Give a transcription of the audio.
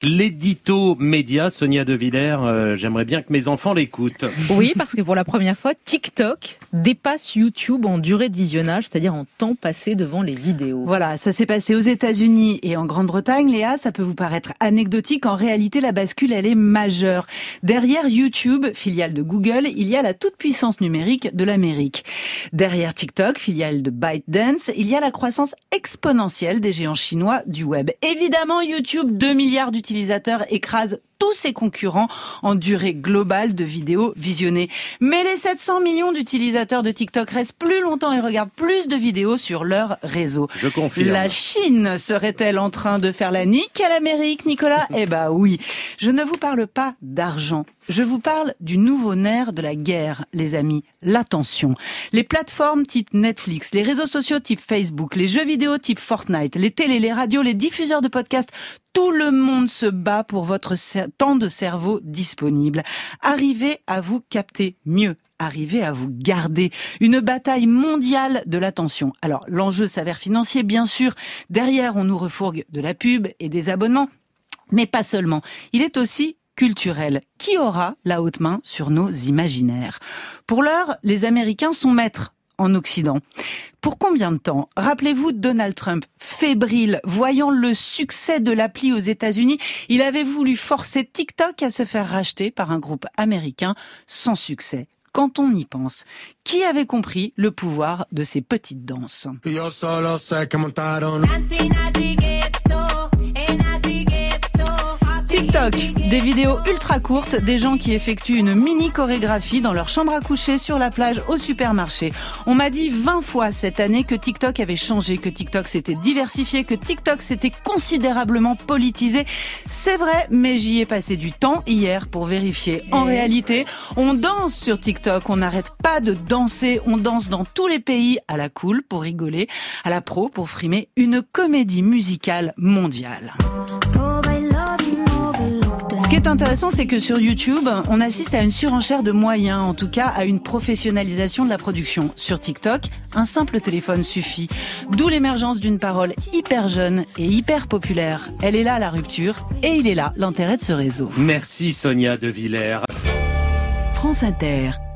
L'édito média, Sonia De Villers, j'aimerais bien que mes enfants l'écoutent. Oui, parce que pour la première fois, TikTok dépasse YouTube en durée de visionnage, c'est-à-dire en temps passé devant les vidéos. Voilà, ça s'est passé aux États-Unis et en Grande-Bretagne. Léa, ça peut vous paraître anecdotique. En réalité, la bascule, elle est majeure. Derrière YouTube, filiale de Google, il y a la toute-puissance numérique de l'Amérique. Derrière TikTok, filiale de ByteDance, il y a la croissance exponentielle des géants chinois du web. Évidemment, YouTube, 2 milliards d'utilisateurs, écrase tous ses concurrents en durée globale de vidéos visionnées. Mais les 700 millions d'utilisateurs de TikTok restent plus longtemps et regardent plus de vidéos sur leur réseau. Je confirme. La Chine serait-elle en train de faire la nique à l'Amérique, Nicolas ? Eh ben oui. Je ne vous parle pas d'argent. Je vous parle du nouveau nerf de la guerre, les amis, l'attention. Les plateformes type Netflix, les réseaux sociaux type Facebook, les jeux vidéo type Fortnite, les télés, les radios, les diffuseurs de podcasts, tout le monde se bat pour votre temps de cerveau disponible. Arrivez à vous capter mieux. Arrivez à vous garder. Une bataille mondiale de l'attention. Alors, l'enjeu s'avère financier, bien sûr. Derrière, on nous refourgue de la pub et des abonnements. Mais pas seulement. Il est aussi culturel. Qui aura la haute main sur nos imaginaires ? Pour l'heure, les Américains sont maîtres en Occident. Pour combien de temps ? Rappelez-vous Donald Trump, fébrile, voyant le succès de l'appli aux États-Unis, il avait voulu forcer TikTok à se faire racheter par un groupe américain sans succès. Quand on y pense, qui avait compris le pouvoir de ces petites danses ? TikTok, des vidéos ultra courtes, des gens qui effectuent une mini chorégraphie dans leur chambre à coucher, sur la plage, au supermarché. On m'a dit 20 fois cette année que TikTok avait changé, que TikTok s'était diversifié, que TikTok s'était considérablement politisé. C'est vrai, mais j'y ai passé du temps hier pour vérifier. En réalité, on danse sur TikTok, on n'arrête pas de danser, on danse dans tous les pays, à la cool pour rigoler, à la pro pour frimer, une comédie musicale mondiale. Ce qui est intéressant, c'est que sur YouTube, on assiste à une surenchère de moyens, en tout cas à une professionnalisation de la production. Sur TikTok, un simple téléphone suffit. D'où l'émergence d'une parole hyper jeune et hyper populaire. Elle est là, la rupture, et il est là, l'intérêt de ce réseau. Merci Sonia De Villers. France Inter.